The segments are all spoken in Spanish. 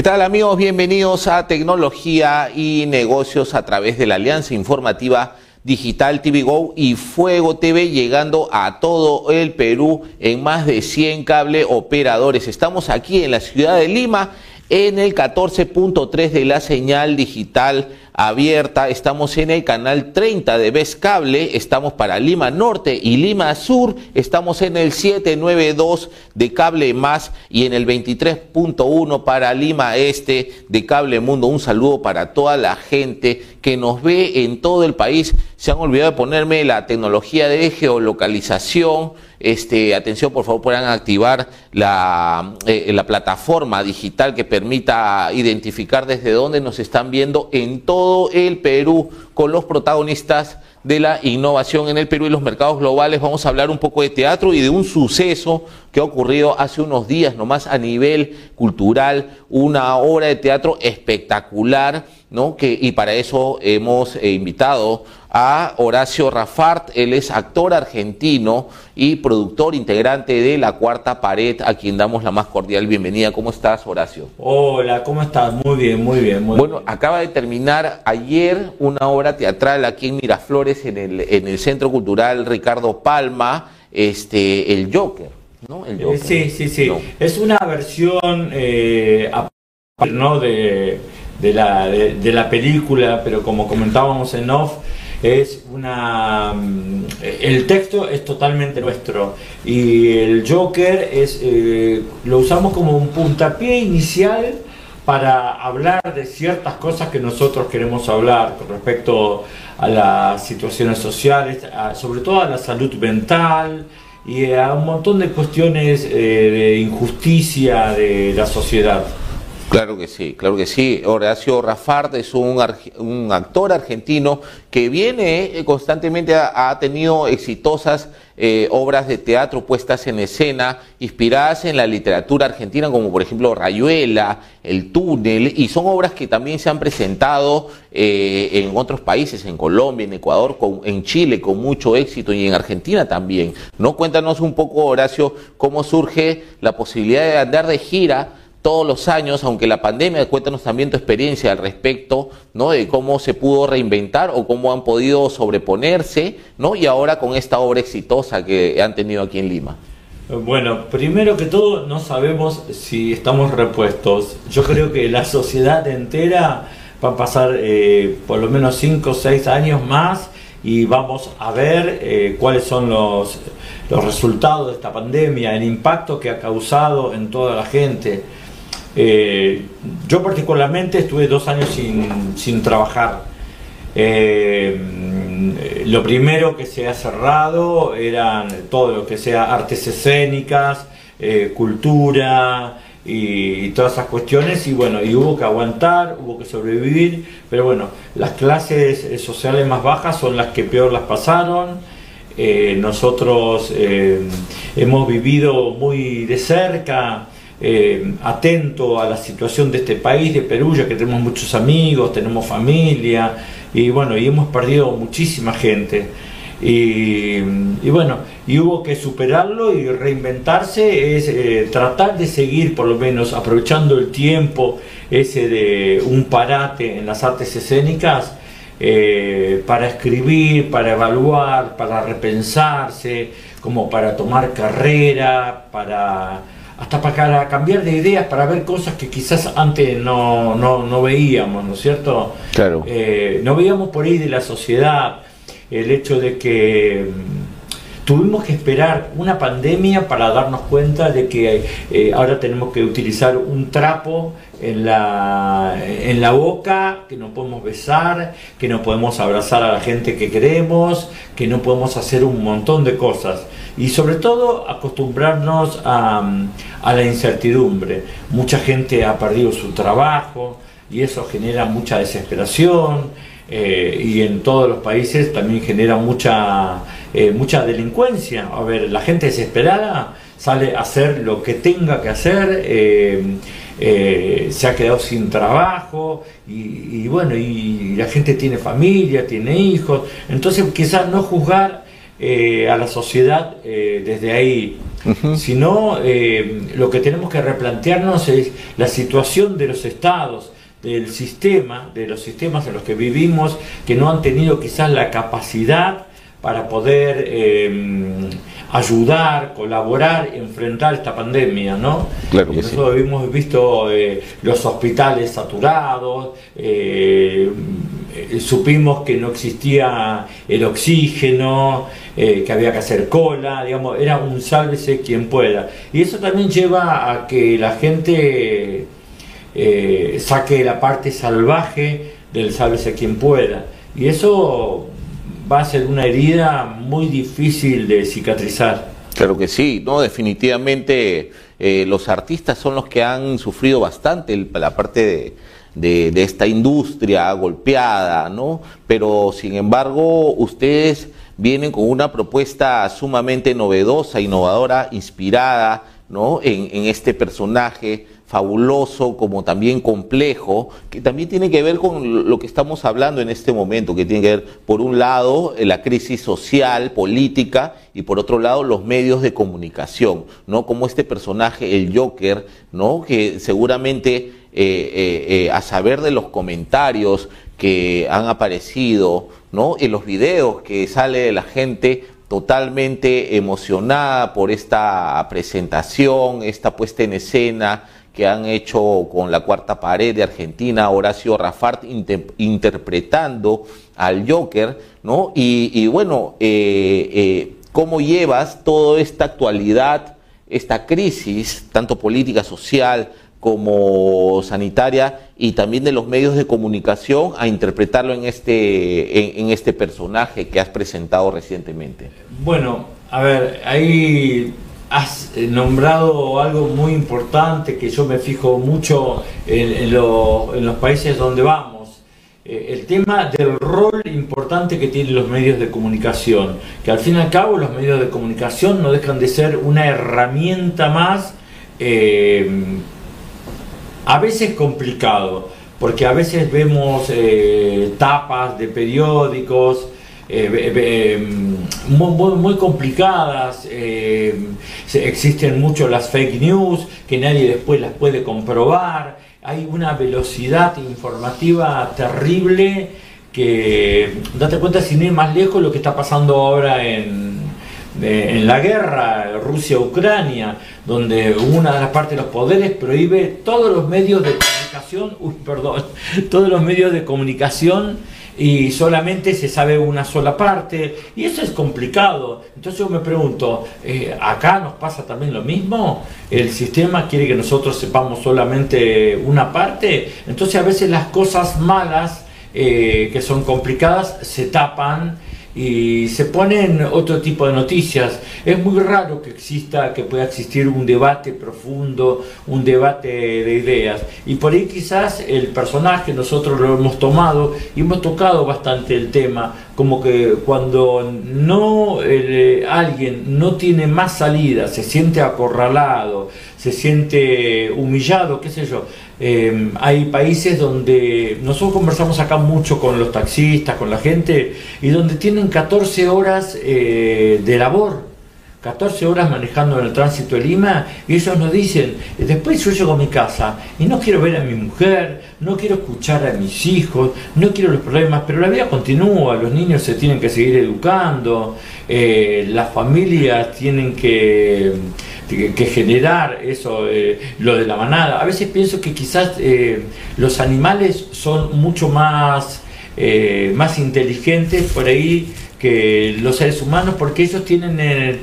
tal, amigos? Bienvenidos a Tecnología y Negocios a través de la Alianza Informativa Digital TV Go y Fuego TV, llegando a todo el Perú en más de 100 cable operadores. Estamos aquí en la ciudad de Lima, en el 14.3 de la señal digital abierta. Estamos en el canal 30 de Best Cable, estamos para Lima Norte y Lima Sur, estamos en el 792 de Cable Más y en el 23.1 para Lima Este de Cable Mundo. Un saludo para toda la gente que nos ve en todo el país. Se han olvidado de ponerme la tecnología de geolocalización. Atención, por favor, puedan activar la plataforma digital que permita identificar desde dónde nos están viendo en todo el Perú, con los protagonistas de la innovación en el Perú y los mercados globales. Vamos a hablar un poco de teatro y de un suceso que ha ocurrido hace unos días nomás a nivel cultural, una obra de teatro espectacular, ¿no? Y para eso hemos invitado a Horacio Rafart. Él es actor argentino y productor integrante de La Cuarta Pared, a quien damos la más cordial bienvenida. ¿Cómo estás, Horacio? Hola, ¿cómo estás? Muy bien, muy bien. Bueno, acaba de terminar ayer una obra teatral aquí en Miraflores, en el Centro Cultural Ricardo Palma, el Joker, ¿no? El Joker. Sí. No. Es una versión ¿no? de la película, pero como comentábamos en off, el texto es totalmente nuestro y el Joker lo usamos como un puntapié inicial para hablar de ciertas cosas que nosotros queremos hablar con respecto a las situaciones sociales, sobre todo a la salud mental y a un montón de cuestiones de injusticia de la sociedad. Claro que sí. Horacio Rafart es un actor argentino que viene constantemente, ha tenido exitosas obras de teatro puestas en escena, inspiradas en la literatura argentina, como por ejemplo Rayuela, El Túnel, y son obras que también se han presentado en otros países, en Colombia, en Ecuador, en Chile, con mucho éxito, y en Argentina también, ¿no? Cuéntanos un poco, Horacio, cómo surge la posibilidad de andar de gira todos los años, aunque la pandemia. Cuéntanos también tu experiencia al respecto, ¿no? De cómo se pudo reinventar o cómo han podido sobreponerse, ¿no? Y ahora con esta obra exitosa que han tenido aquí en Lima. Bueno, primero que todo, no sabemos si estamos repuestos. Yo creo que la sociedad entera va a pasar por lo menos 5 o 6 años más y vamos a ver cuáles son los resultados de esta pandemia, el impacto que ha causado en toda la gente. Yo particularmente estuve 2 años sin trabajar. Lo primero que se ha cerrado eran todo lo que sea artes escénicas, cultura y todas esas cuestiones, y bueno, y hubo que aguantar, hubo que sobrevivir, pero bueno, las clases sociales más bajas son las que peor las pasaron. Nosotros hemos vivido muy de cerca, atento a la situación de este país, de Perú, ya que tenemos muchos amigos, tenemos familia, y bueno, y hemos perdido muchísima gente. Y bueno, y hubo que superarlo y reinventarse, tratar de seguir por lo menos aprovechando el tiempo ese de un parate en las artes escénicas, para escribir, para evaluar, para repensarse, como para tomar carrera, hasta para cambiar de ideas, para ver cosas que quizás antes no veíamos, ¿no es cierto? Claro. No veíamos por ahí de la sociedad, el hecho de que tuvimos que esperar una pandemia para darnos cuenta de que ahora tenemos que utilizar un trapo en la boca, que no podemos besar, que no podemos abrazar a la gente que queremos, que no podemos hacer un montón de cosas. Y sobre todo acostumbrarnos a la incertidumbre. Mucha gente ha perdido su trabajo y eso genera mucha desesperación. Y en todos los países también genera mucha delincuencia. A ver, la gente desesperada sale a hacer lo que tenga que hacer, se ha quedado sin trabajo y bueno, y la gente tiene familia, tiene hijos, entonces quizás no juzgar a la sociedad desde ahí. sino lo que tenemos que replantearnos es la situación de los estados, del sistema, de los sistemas en los que vivimos, que no han tenido quizás la capacidad para poder ayudar, colaborar, enfrentar esta pandemia, ¿no? Claro que nosotros hemos visto los hospitales saturados, supimos que no existía el oxígeno, que había que hacer cola, digamos, era un sálvese quien pueda. Y eso también lleva a que la gente saque la parte salvaje del sálvese quien pueda. Y eso va a ser una herida muy difícil de cicatrizar. Claro que sí, no, definitivamente los artistas son los que han sufrido bastante la parte de esta industria golpeada, ¿no? Pero sin embargo, ustedes vienen con una propuesta sumamente novedosa, innovadora, inspirada, ¿no? En este personaje fabuloso, como también complejo, que también tiene que ver con lo que estamos hablando en este momento, que tiene que ver, por un lado, la crisis social, política, y por otro lado, los medios de comunicación, ¿no? Como este personaje, el Joker, ¿no? Que seguramente, a saber de los comentarios que han aparecido, ¿no? En los videos que sale de la gente totalmente emocionada por esta presentación, esta puesta en escena que han hecho con La Cuarta Pared de Argentina, Horacio Rafart interpretando al Joker, ¿no? Y bueno, ¿cómo llevas toda esta actualidad, esta crisis, tanto política, social, como sanitaria, y también de los medios de comunicación, a interpretarlo en este personaje que has presentado recientemente? Bueno, a ver, ahí has nombrado algo muy importante que yo me fijo mucho en los países donde vamos. El tema del rol importante que tienen los medios de comunicación, que al fin y al cabo los medios de comunicación no dejan de ser una herramienta más, a veces complicado, porque a veces vemos tapas de periódicos muy complicadas, existen mucho las fake news que nadie después las puede comprobar, hay una velocidad informativa terrible que, date cuenta, sin ir más lejos, lo que está pasando ahora en la guerra Rusia-Ucrania, donde una de las partes de los poderes prohíbe todos los medios de comunicación, todos los medios de comunicación, y solamente se sabe una sola parte, y eso es complicado. Entonces yo me pregunto, ¿acá nos pasa también lo mismo? ¿El sistema quiere que nosotros sepamos solamente una parte? Entonces a veces las cosas malas, que son complicadas, se tapan y se ponen otro tipo de noticias. Es muy raro que pueda existir un debate profundo, un debate de ideas, y por ahí quizás el personaje nosotros lo hemos tomado y hemos tocado bastante el tema, como que cuando alguien no tiene más salida, se siente acorralado, se siente humillado, qué sé yo. Hay países donde nosotros conversamos acá mucho con los taxistas, con la gente, y donde tienen 14 horas de labor, 14 horas manejando en el tránsito de Lima, y ellos nos dicen, después yo llego a mi casa y no quiero ver a mi mujer, no quiero escuchar a mis hijos, no quiero los problemas, pero la vida continúa, los niños se tienen que seguir educando, las familias tienen que generar eso, lo de la manada. A veces pienso que quizás los animales son mucho más inteligentes por ahí que los seres humanos, porque ellos tienen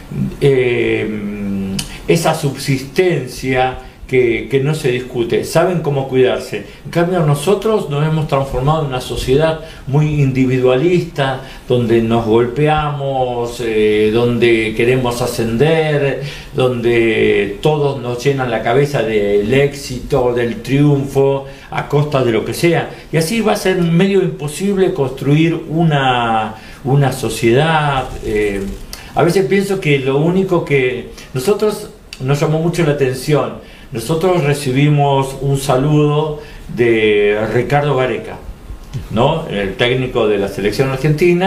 esa subsistencia que no se discute, saben cómo cuidarse. En cambio nosotros nos hemos transformado en una sociedad muy individualista, donde nos golpeamos, donde queremos ascender, donde todos nos llenan la cabeza del éxito, del triunfo, a costa de lo que sea. Y así va a ser medio imposible construir una sociedad. A veces pienso que lo único que nosotros nos llamó mucho la atención, nosotros recibimos un saludo de Ricardo Gareca, ¿no? El técnico de la selección argentina,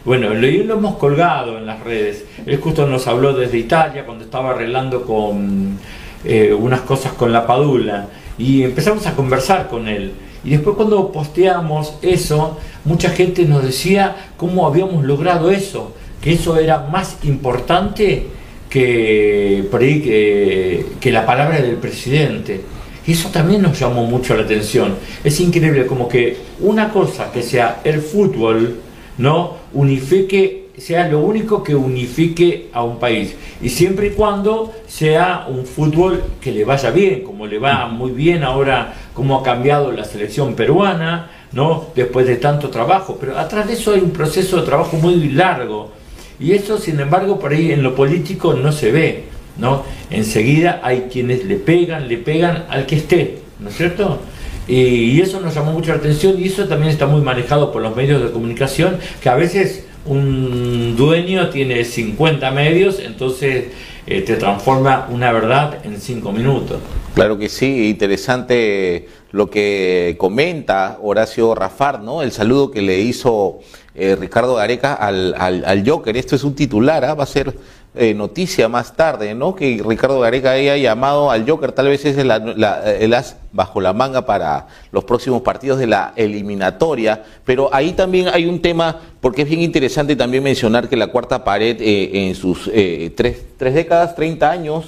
Bueno, lo hemos colgado en las redes. Él justo nos habló desde Italia cuando estaba arreglando con unas cosas con la Padula y empezamos a conversar con él. Y después cuando posteamos eso, mucha gente nos decía cómo habíamos logrado eso, que eso era más importante que, por ahí, que la palabra del presidente. Y eso también nos llamó mucho la atención. Es increíble como que una cosa que sea el fútbol, ¿no?, unifique, sea lo único que unifique a un país. Y siempre y cuando sea un fútbol que le vaya bien, como le va muy bien ahora, como ha cambiado la selección peruana, ¿no?, después de tanto trabajo. Pero atrás de eso hay un proceso de trabajo muy largo. Y eso, sin embargo, por ahí en lo político no se ve, ¿no? Enseguida hay quienes le pegan al que esté, ¿no es cierto? Y eso nos llamó mucho la atención, y eso también está muy manejado por los medios de comunicación, que a veces un dueño tiene 50 medios, entonces te transforma una verdad en 5 minutos. Claro que sí, interesante lo que comenta Horacio Rafar, ¿no? El saludo que le hizo Ricardo Gareca al Joker. Esto es un titular, va a ser noticia más tarde, ¿no? Que Ricardo Gareca haya llamado al Joker, tal vez es el as bajo la manga para los próximos partidos de la eliminatoria, pero ahí también hay un tema, porque es bien interesante también mencionar que la Cuarta Pared en sus tres décadas, 30 años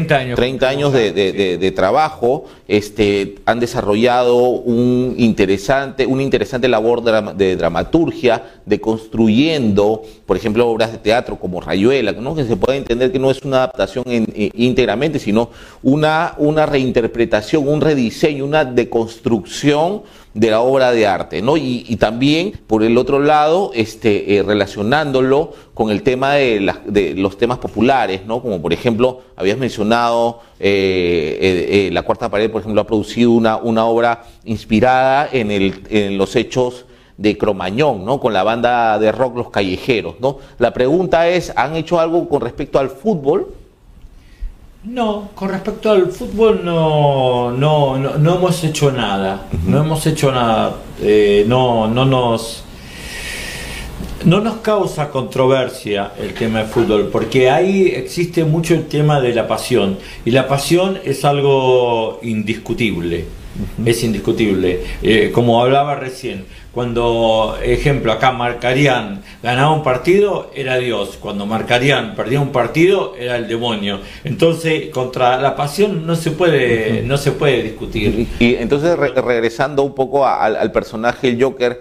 de trabajo, han desarrollado una interesante labor de dramaturgia, de construyendo, por ejemplo, obras de teatro como Rayuela, ¿no?, que se puede entender que no es una adaptación íntegramente, sino una reinterpretación, un rediseño, una deconstrucción de la obra de arte, ¿no? Y también, por el otro lado, relacionándolo con el tema de los temas populares, ¿no? Como por ejemplo, habías mencionado, La Cuarta Pared, por ejemplo, ha producido una obra inspirada en los hechos de Cromañón, ¿no?, con la banda de rock Los Callejeros, ¿no? La pregunta es, ¿han hecho algo con respecto al fútbol? No, con respecto al fútbol no hemos hecho nada. No hemos hecho nada. No nos causa controversia el tema del fútbol, porque ahí existe mucho el tema de la pasión, y la pasión es algo indiscutible. Es indiscutible. Como hablaba recién, cuando, ejemplo, acá Marcarián ganaba un partido, era Dios. Cuando Marcarián perdía un partido, era el demonio. Entonces, contra la pasión no se puede discutir. Y entonces, regresando un poco al personaje, el Joker,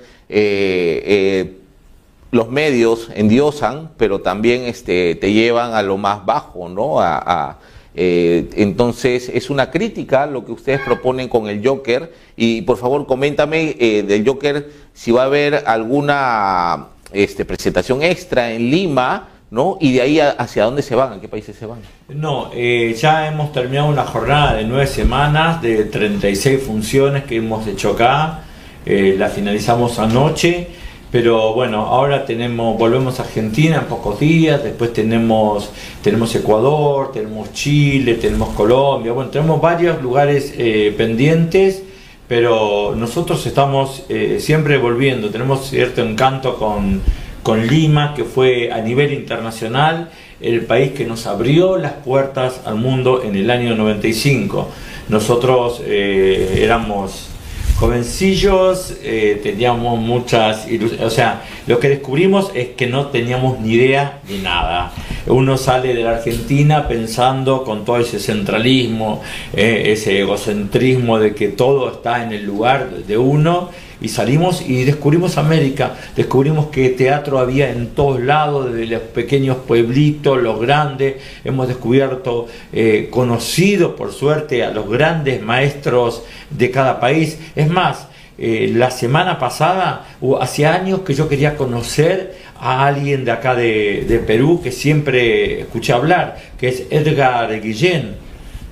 los medios endiosan, pero también te llevan a lo más bajo, ¿no? Entonces es una crítica lo que ustedes proponen con el Joker, y por favor coméntame del Joker si va a haber alguna presentación extra en Lima, ¿no? Y de ahí hacia dónde se van, ¿a qué países se van? No, ya hemos terminado una jornada de 9 semanas de 36 funciones que hemos hecho acá, la finalizamos anoche. Pero bueno, ahora volvemos a Argentina en pocos días, después tenemos Ecuador, tenemos Chile, tenemos Colombia, bueno, tenemos varios lugares pendientes, pero nosotros estamos siempre volviendo. Tenemos cierto encanto con Lima, que fue a nivel internacional el país que nos abrió las puertas al mundo en el año 95. Nosotros éramos jovencillos, teníamos muchas ilusiones, o sea, lo que descubrimos es que no teníamos ni idea de nada. Uno sale de la Argentina pensando con todo ese centralismo, ese egocentrismo de que todo está en el lugar de uno, y salimos y descubrimos América, descubrimos que teatro había en todos lados, desde los pequeños pueblitos, los grandes. Hemos descubierto, conocido por suerte a los grandes maestros de cada país. Es más, la semana pasada, hacía años que yo quería conocer a alguien de acá de Perú, que siempre escuché hablar, que es Edgar Guillén.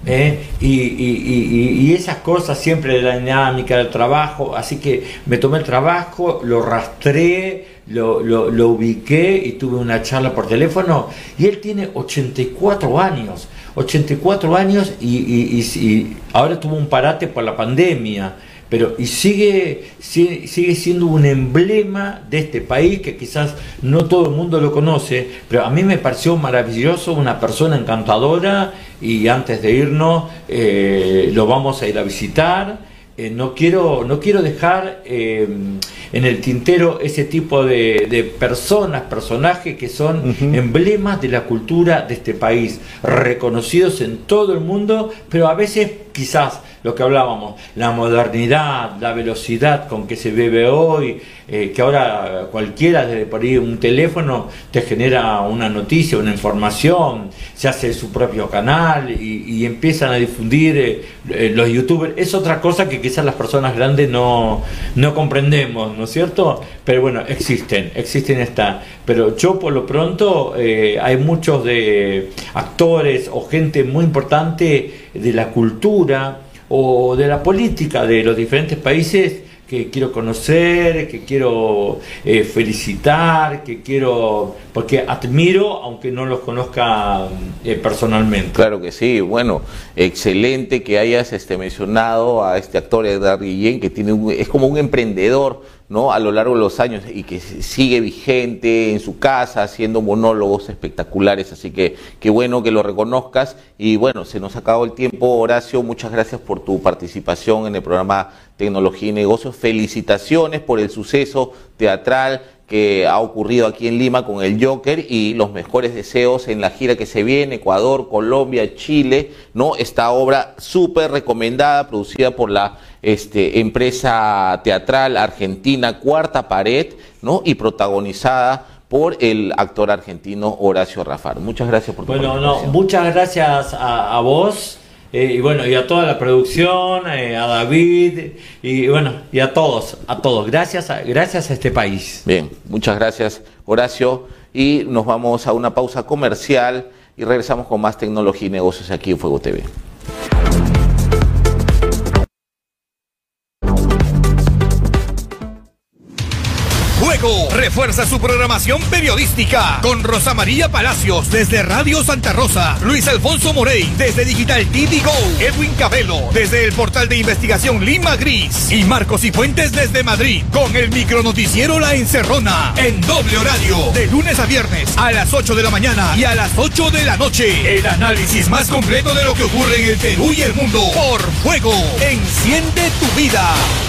Y esas cosas siempre de la dinámica del trabajo, así que me tomé el trabajo, lo rastreé, lo ubiqué y tuve una charla por teléfono, y él tiene 84 años y ahora tuvo un parate por la pandemia, pero y sigue siendo un emblema de este país que quizás no todo el mundo lo conoce, pero a mí me pareció maravilloso, una persona encantadora, y antes de irnos lo vamos a ir a visitar. No quiero dejar en el tintero ese tipo de personajes que son emblemas de la cultura de este país, reconocidos en todo el mundo, pero a veces quizás lo que hablábamos, la modernidad, la velocidad con que se vive hoy, que ahora cualquiera desde por ahí un teléfono te genera una noticia, una información, se hace su propio canal y empiezan a difundir los youtubers. Es otra cosa que quizás las personas grandes no comprendemos, ¿no es cierto? Pero bueno, existen pero yo por lo pronto hay muchos de actores o gente muy importante de la cultura o de la política de los diferentes países que quiero conocer, que quiero felicitar, porque admiro, aunque no los conozca personalmente. Claro que sí, bueno, excelente que hayas mencionado a este actor Edgar Guillén, que es como un emprendedor, ¿no?, a lo largo de los años, y que sigue vigente en su casa haciendo monólogos espectaculares, así que qué bueno que lo reconozcas. Y bueno, se nos ha acabado el tiempo, Horacio, muchas gracias por tu participación en el programa Tecnología y Negocios. Felicitaciones por el suceso teatral que ha ocurrido aquí en Lima con el Joker, y los mejores deseos en la gira que se viene, Ecuador, Colombia, Chile, ¿no? Esta obra súper recomendada, producida por la empresa teatral argentina Cuarta Pared, ¿no?, y protagonizada por el actor argentino Horacio Rafar. Muchas gracias por tu participación. Muchas gracias a vos. Y bueno, y a toda la producción, a David, y bueno, y a todos. Gracias a este país. Bien, muchas gracias, Horacio. Y nos vamos a una pausa comercial y regresamos con más tecnología y negocios aquí en Fuego TV. Fuego refuerza su programación periodística con Rosa María Palacios desde Radio Santa Rosa, Luis Alfonso Morey desde Digital TV Go, Edwin Cabello desde el portal de investigación Lima Gris y Marcos Cifuentes desde Madrid con el micronoticiero La Encerrona en doble horario de lunes a viernes a las 8 de la mañana y a las 8 de la noche. El análisis más completo de lo que ocurre en el Perú y el mundo por Fuego. Enciende tu vida.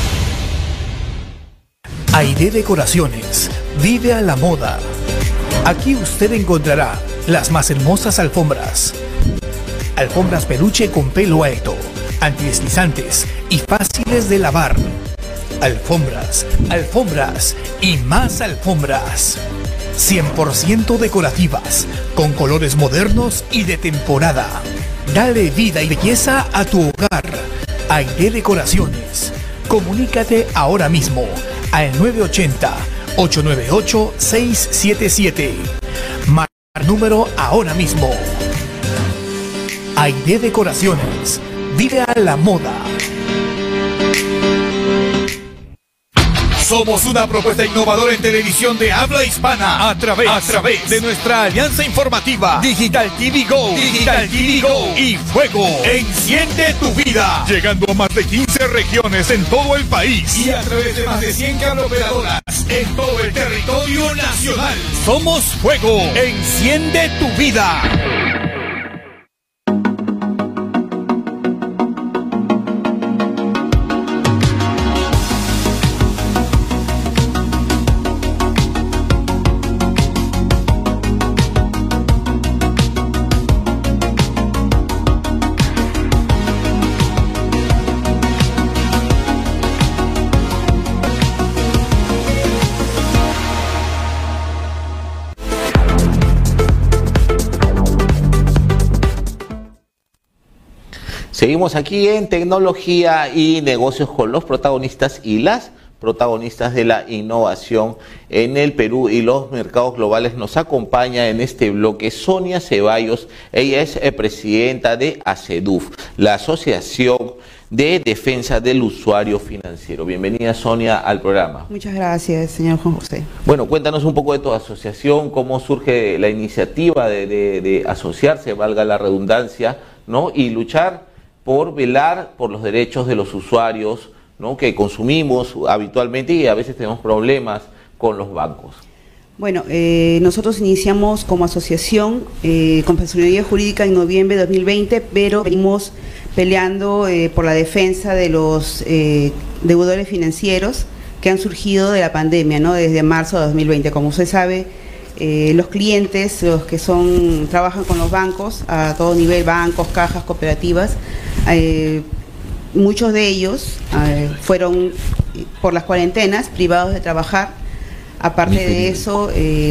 Aide Decoraciones, vive a la moda. Aquí usted encontrará las más hermosas alfombras. Alfombras peluche con pelo alto, antideslizantes y fáciles de lavar. Alfombras y más alfombras. 100% decorativas, con colores modernos y de temporada. Dale vida y belleza a tu hogar. Aide Decoraciones. Comunícate ahora mismo al 980-898-677. Marca número ahora mismo. Aide Decoraciones. Vive a la moda. Somos una propuesta innovadora en televisión de habla hispana a través de nuestra alianza informativa Digital TV Go, y Fuego. Enciende tu vida. Llegando a más de 15 regiones en todo el país y a través de más de 100 cableoperadoras en todo el territorio nacional. Somos Fuego. Enciende tu vida. Seguimos aquí en Tecnología y Negocios con los protagonistas y las protagonistas de la innovación en el Perú y los mercados globales. Nos acompaña en este bloque Sonia Ceballos. Ella es presidenta de ACEDUF, la Asociación de Defensa del Usuario Financiero. Bienvenida, Sonia, al programa. Muchas gracias, señor Juan José. Bueno, cuéntanos un poco de tu asociación, cómo surge la iniciativa de asociarse, valga la redundancia, ¿no?, y luchar por velar por los derechos de los usuarios, ¿no?, que consumimos habitualmente y a veces tenemos problemas con los bancos. Bueno, nosotros iniciamos como asociación con personería jurídica en noviembre de 2020, pero venimos peleando por la defensa de los deudores financieros que han surgido de la pandemia, ¿no?, desde marzo de 2020. Como usted sabe, los clientes, los que trabajan con los bancos a todo nivel, bancos, cajas, cooperativas, muchos de ellos fueron por las cuarentenas privados de trabajar. Aparte de eso,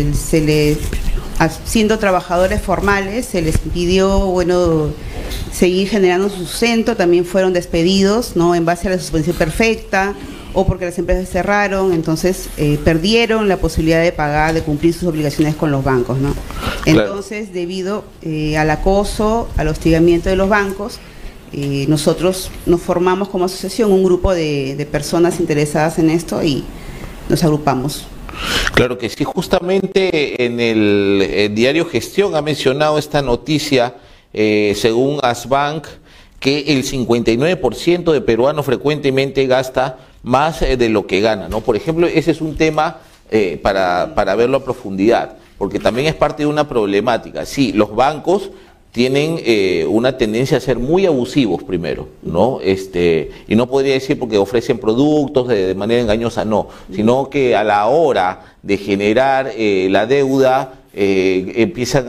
siendo trabajadores formales, se les pidió, bueno, seguir generando su sustento. También fueron despedidos, ¿no?, en base a la suspensión perfecta o porque las empresas cerraron. Entonces perdieron la posibilidad de pagar, de cumplir sus obligaciones con los bancos, ¿no? Entonces, debido al acoso, al hostigamiento de los bancos, nosotros nos formamos como asociación un grupo de personas interesadas en esto y nos agrupamos. Claro que sí, justamente en el diario Gestión ha mencionado esta noticia, según Asbank, que el 59% de peruanos frecuentemente gasta más de lo que gana, ¿no? Por ejemplo, ese es un tema para verlo a profundidad, porque también es parte de una problemática. Sí, los bancos tienen una tendencia a ser muy abusivos primero, ¿no? Y no podría decir porque ofrecen productos de manera engañosa, no, sino que a la hora de generar la deuda empiezan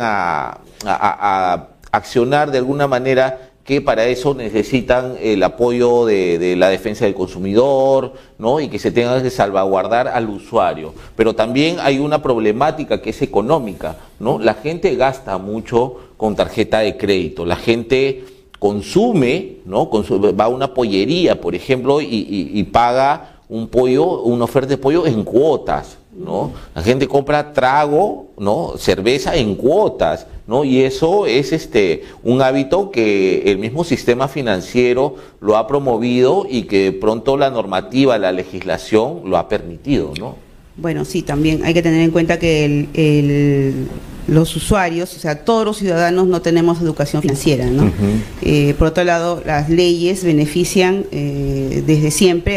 a accionar de alguna manera que para eso necesitan el apoyo de la defensa del consumidor, ¿no?, y que se tenga que salvaguardar al usuario. Pero también hay una problemática que es económica, ¿no? La gente gasta mucho con tarjeta de crédito, la gente consume, ¿no?, va a una pollería, por ejemplo, y paga una oferta de pollo en cuotas, ¿no? La gente compra trago, ¿no?, cerveza en cuotas, ¿no? Y eso es un hábito que el mismo sistema financiero lo ha promovido y que de pronto la normativa, la legislación lo ha permitido, ¿no? Bueno, sí, también hay que tener en cuenta que los usuarios, o sea, todos los ciudadanos no tenemos educación financiera, ¿no? Por otro lado, las leyes benefician desde siempre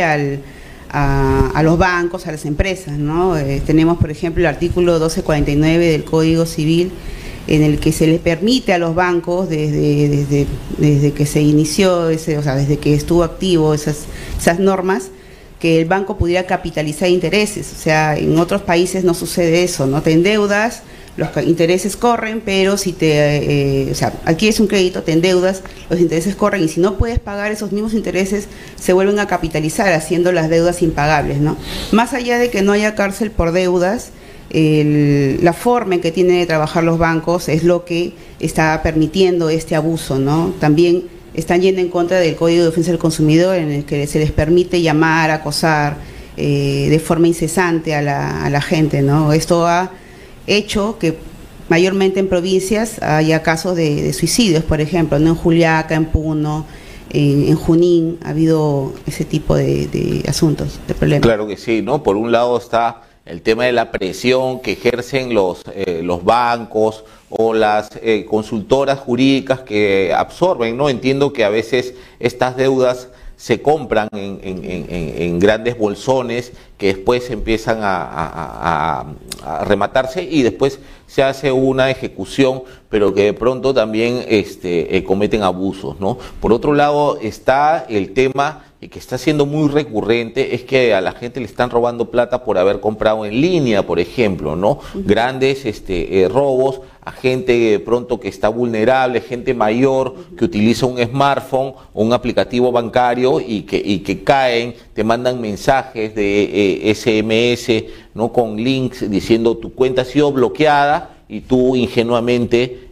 a los bancos, a las empresas, ¿no? Tenemos, por ejemplo, el artículo 1249 del Código Civil, en el que se les permite a los bancos, desde que se inició, o sea, desde que estuvo activo esas normas, que el banco pudiera capitalizar intereses. O sea, en otros países no sucede eso, ¿no? Te endeudas, los intereses corren, pero si o sea, adquieres un crédito, te endeudas, los intereses corren, y si no puedes pagar esos mismos intereses, se vuelven a capitalizar, haciendo las deudas impagables, ¿no? Más allá de que no haya cárcel por deudas, la forma en que tienen de trabajar los bancos es lo que está permitiendo este abuso, ¿no? También están yendo en contra del Código de Defensa del Consumidor, en el que se les permite llamar, acosar de forma incesante a la gente, ¿no? Esto ha hecho que mayormente en provincias haya casos de suicidios, por ejemplo, ¿no? En Juliaca, en Puno, en Junín ha habido ese tipo de asuntos, de problemas. Claro que sí, ¿no? Por un lado está el tema de la presión que ejercen los bancos o las consultoras jurídicas que absorben, ¿no? Entiendo que a veces estas deudas se compran en grandes bolsones que después empiezan a rematarse y después se hace una ejecución, pero que de pronto también cometen abusos, ¿no? Por otro lado está el tema que está siendo muy recurrente, es que a la gente le están robando plata por haber comprado en línea, por ejemplo, ¿no? Grandes robos a gente de pronto que está vulnerable, gente mayor que utiliza un smartphone o un aplicativo bancario y que caen, te mandan mensajes de SMS, ¿no?, con links diciendo tu cuenta ha sido bloqueada, y tú ingenuamente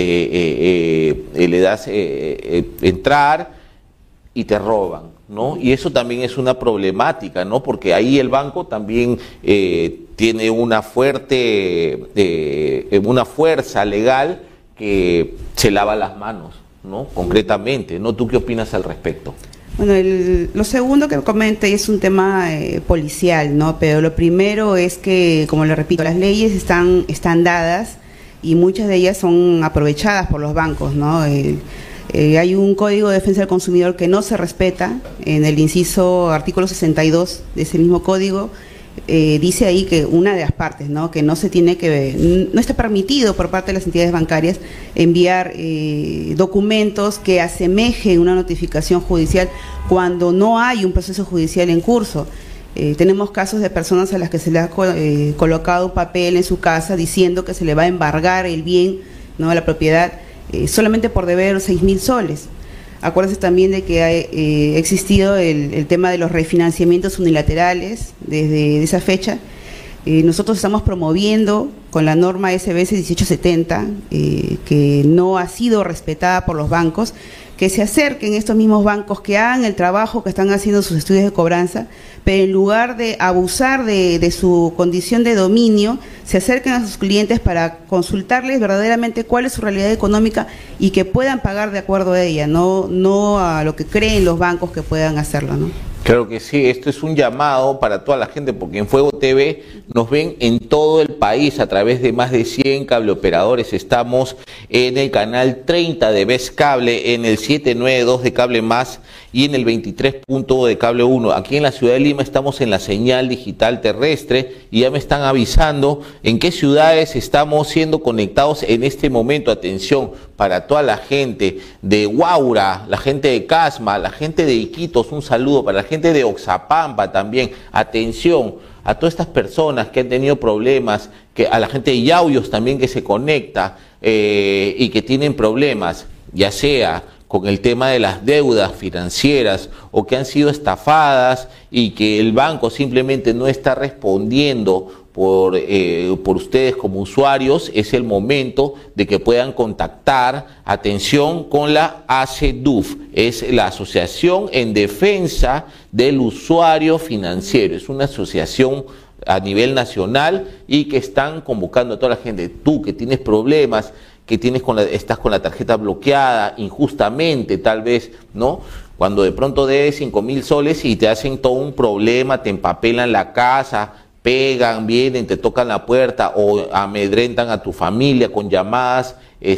le das entrar y te roban, ¿no? Y eso también es una problemática, ¿no? Porque ahí el banco también tiene una fuerza legal que se lava las manos, ¿no? Concretamente, ¿no? ¿Tú qué opinas al respecto? Bueno, lo segundo que comenté es un tema policial, ¿no? Pero lo primero es que, como le repito, las leyes están dadas y muchas de ellas son aprovechadas por los bancos, ¿no? Hay un Código de Defensa del Consumidor que no se respeta. En el inciso artículo 62 de ese mismo código dice ahí que una de las partes, ¿no?, que no está permitido por parte de las entidades bancarias enviar documentos que asemejen una notificación judicial cuando no hay un proceso judicial en curso. Tenemos casos de personas a las que se les ha colocado un papel en su casa diciendo que se le va a embargar el bien, ¿no?, la propiedad, solamente por deber 6.000 soles. Acuérdense también de que ha existido el tema de los refinanciamientos unilaterales desde esa fecha. Nosotros estamos promoviendo con la norma SBS 1870, que no ha sido respetada por los bancos, que se acerquen estos mismos bancos, que hagan el trabajo que están haciendo sus estudios de cobranza, pero en lugar de abusar de su condición de dominio, se acerquen a sus clientes para consultarles verdaderamente cuál es su realidad económica y que puedan pagar de acuerdo a ella, no a lo que creen los bancos que puedan hacerlo, ¿no? Claro que sí, esto es un llamado para toda la gente, porque en Fuego TV nos ven en todo el país a través de más de 100 cableoperadores. Estamos en el canal 30 de Best Cable, en el 792 de Cable Más y en el 23.1 de Cable 1. Aquí en la ciudad de Lima estamos en la señal digital terrestre y ya me están avisando en qué ciudades estamos siendo conectados en este momento. Atención, para toda la gente de Huaura, la gente de Casma, la gente de Iquitos, un saludo para la gente de Oxapampa también. Atención a todas estas personas que han tenido problemas, a la gente de Yauyos también que se conecta y que tienen problemas, ya sea con el tema de las deudas financieras o que han sido estafadas y que el banco simplemente no está respondiendo por ustedes como usuarios. Es el momento de que puedan contactar, atención, con la ACDUF, es la Asociación en Defensa del Usuario Financiero, es una asociación a nivel nacional y que están convocando a toda la gente. Tú que tienes problemas, que estás con la tarjeta bloqueada injustamente, tal vez, ¿no? Cuando de pronto debes 5.000 soles y te hacen todo un problema, te empapelan la casa, pegan, vienen, te tocan la puerta o amedrentan a tu familia con llamadas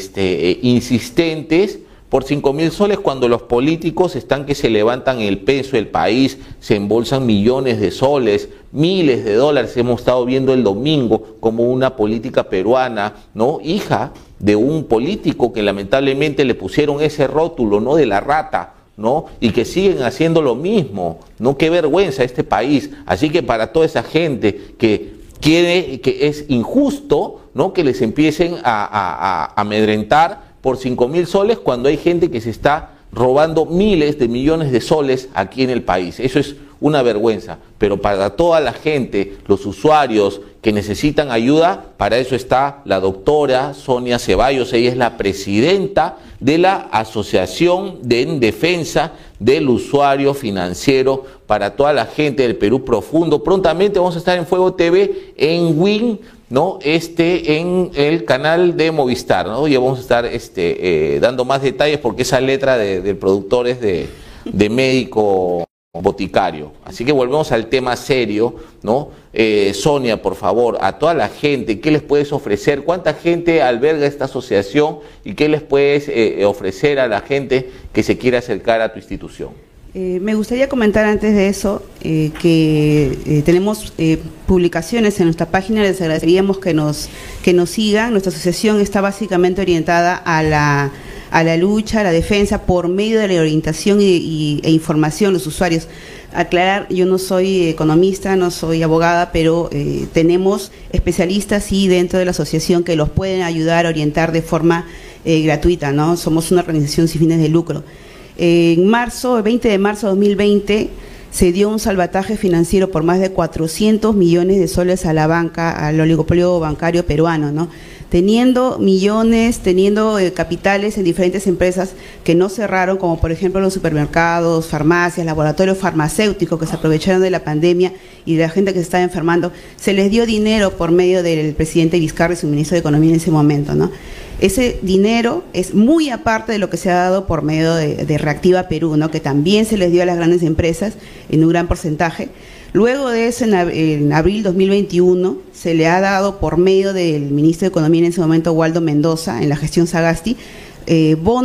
insistentes por 5.000 soles, cuando los políticos están que se levantan el peso del país, se embolsan millones de soles, miles de dólares. Hemos estado viendo el domingo como una política peruana, ¿no?, hija de un político que lamentablemente le pusieron ese rótulo, ¿no?, de la rata, ¿no?, y que siguen haciendo lo mismo, ¿no? Qué vergüenza este país. Así que para toda esa gente que quiere, que es injusto, ¿no?, que les empiecen a amedrentar por 5.000 soles cuando hay gente que se está robando miles de millones de soles aquí en el país. Eso es una vergüenza, pero para toda la gente, los usuarios que necesitan ayuda, para eso está la doctora Sonia Ceballos. Ella es la presidenta de la Asociación en Defensa del Usuario Financiero, para toda la gente del Perú profundo. Prontamente vamos a estar en Fuego TV, en Win, ¿no?, en el canal de Movistar, ¿no? Ya vamos a estar dando más detalles, porque esa letra del productor es de médico boticario. Así que volvemos al tema serio, ¿no? Sonia, por favor, a toda la gente, ¿qué les puedes ofrecer? ¿Cuánta gente alberga esta asociación y qué les puedes ofrecer a la gente que se quiera acercar a tu institución? Me gustaría comentar antes de eso que tenemos publicaciones en nuestra página. Les agradeceríamos que nos sigan. Nuestra asociación está básicamente orientada a la lucha, a la defensa por medio de la orientación e información a los usuarios. Aclarar, yo no soy economista, no soy abogada, pero tenemos especialistas sí dentro de la asociación que los pueden ayudar a orientar de forma gratuita, ¿no? Somos una organización sin fines de lucro. En marzo, el 20 de marzo de 2020, se dio un salvataje financiero por más de 400 millones de soles a la banca, al oligopolio bancario peruano, ¿no? Teniendo millones, teniendo capitales en diferentes empresas que no cerraron, como por ejemplo los supermercados, farmacias, laboratorios farmacéuticos que se aprovecharon de la pandemia y de la gente que se estaba enfermando. Se les dio dinero por medio del presidente Vizcarra y su ministro de Economía en ese momento, ¿no? Ese dinero es muy aparte de lo que se ha dado por medio de Reactiva Perú, ¿no?, que también se les dio a las grandes empresas en un gran porcentaje. Luego de eso, en abril 2021, se le ha dado por medio del ministro de Economía en ese momento, Waldo Mendoza, en la gestión Sagasti, bonos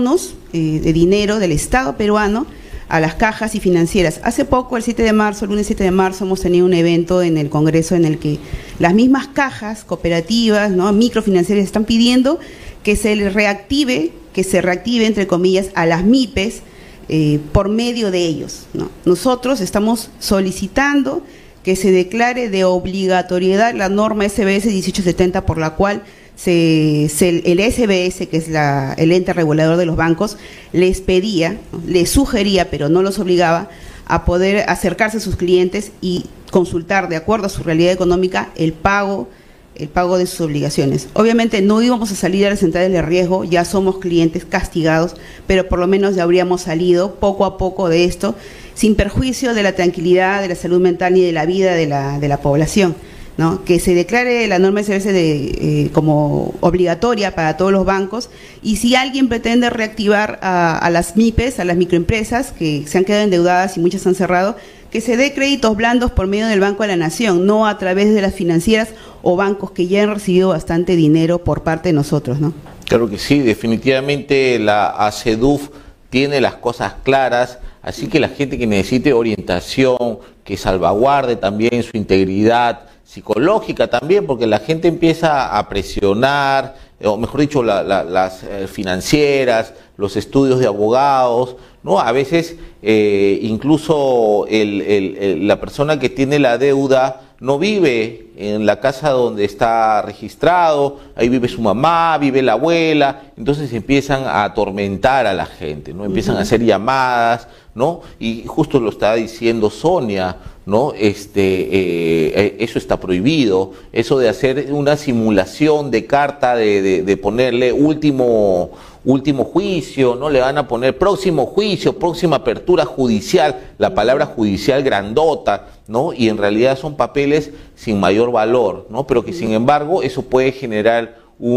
de dinero del Estado peruano a las cajas y financieras. Hace poco, el 7 de marzo, el lunes 7 de marzo, hemos tenido un evento en el Congreso en el que las mismas cajas cooperativas, ¿no?, microfinancieras, están pidiendo que se reactive, entre comillas, a las MIPES por medio de ellos, ¿no? Nosotros estamos solicitando que se declare de obligatoriedad la norma SBS 1870, por la cual el SBS, que es el ente regulador de los bancos, les pedía, ¿no?, les sugería, pero no los obligaba, a poder acercarse a sus clientes y consultar, de acuerdo a su realidad económica, el pago de sus obligaciones. Obviamente no íbamos a salir a las centrales de riesgo, ya somos clientes castigados, pero por lo menos ya habríamos salido poco a poco de esto, sin perjuicio de la tranquilidad, de la salud mental ni de la vida de la población, ¿no? Que se declare la norma SBS como obligatoria para todos los bancos, y si alguien pretende reactivar a las MIPES, a las microempresas que se han quedado endeudadas y muchas han cerrado, que se dé créditos blandos por medio del Banco de la Nación, no a través de las financieras o bancos que ya han recibido bastante dinero por parte de nosotros, ¿no? Claro que sí, definitivamente la ACEDUF tiene las cosas claras, así que la gente que necesite orientación, que salvaguarde también su integridad psicológica también, porque la gente empieza a presionar, o mejor dicho, las financieras, los estudios de abogados, ¿no? A veces incluso la persona que tiene la deuda no vive en la casa donde está registrado, ahí vive su mamá, vive la abuela, entonces empiezan a atormentar a la gente, ¿no? Empiezan a hacer llamadas, ¿no? Y justo lo está diciendo Sonia, ¿no? Eso está prohibido, eso de hacer una simulación de carta, de ponerle último juicio, ¿no? Le van a poner próximo juicio, próxima apertura judicial, la palabra judicial grandota, ¿no? Y en realidad son papeles sin mayor valor, ¿no? Pero que sin embargo eso puede generar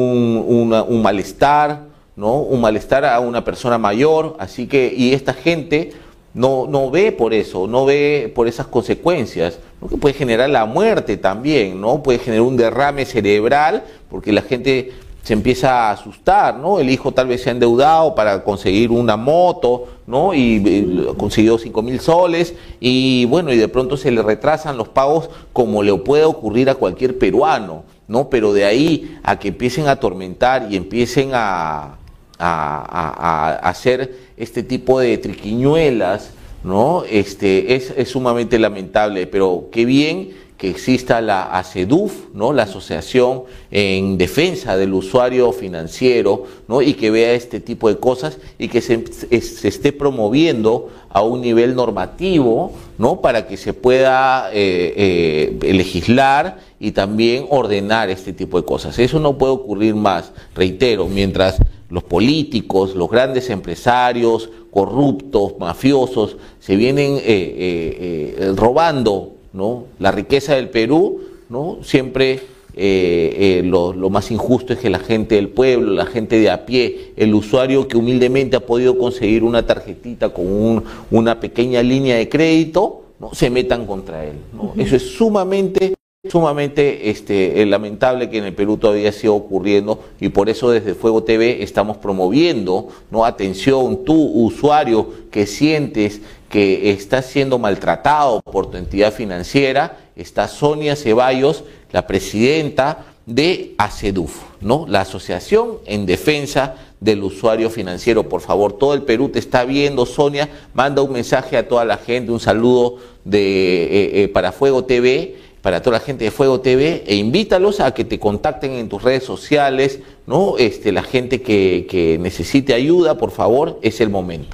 un malestar, ¿no? Un malestar a una persona mayor, así que, y esta gente no ve por eso, no ve por esas consecuencias, ¿no? Que puede generar la muerte también, ¿no? Puede generar un derrame cerebral, porque la gente se empieza a asustar, ¿no? El hijo tal vez se ha endeudado para conseguir una moto, ¿no? Y consiguió 5.000 soles, y bueno, y de pronto se le retrasan los pagos, como le puede ocurrir a cualquier peruano, ¿no? Pero de ahí a que empiecen a atormentar y empiecen a hacer este tipo de triquiñuelas, ¿no? Es sumamente lamentable, pero qué bien que exista la ACEDUF, ¿no? La Asociación en Defensa del Usuario Financiero, ¿no? Y que vea este tipo de cosas y que se esté promoviendo a un nivel normativo, ¿no? Para que se pueda legislar y también ordenar este tipo de cosas. Eso no puede ocurrir más, reitero, mientras los políticos, los grandes empresarios, corruptos, mafiosos, se vienen robando, ¿no? La riqueza del Perú, ¿no? Siempre lo más injusto es que la gente del pueblo, la gente de a pie, el usuario que humildemente ha podido conseguir una tarjetita con una pequeña línea de crédito, ¿no? Se metan contra él, ¿no? Eso es sumamente lamentable que en el Perú todavía siga ocurriendo, y por eso desde Fuego TV estamos promoviendo, ¿no? Atención, tú usuario que sientes que estás siendo maltratado por tu entidad financiera, está Sonia Ceballos, la presidenta de ACEDUF, ¿no? La Asociación en Defensa del Usuario Financiero. Por favor, todo el Perú te está viendo, Sonia, manda un mensaje a toda la gente, un saludo para Fuego TV, para toda la gente de Fuego TV, e invítalos a que te contacten en tus redes sociales, ¿no? La gente que necesite ayuda, por favor, es el momento.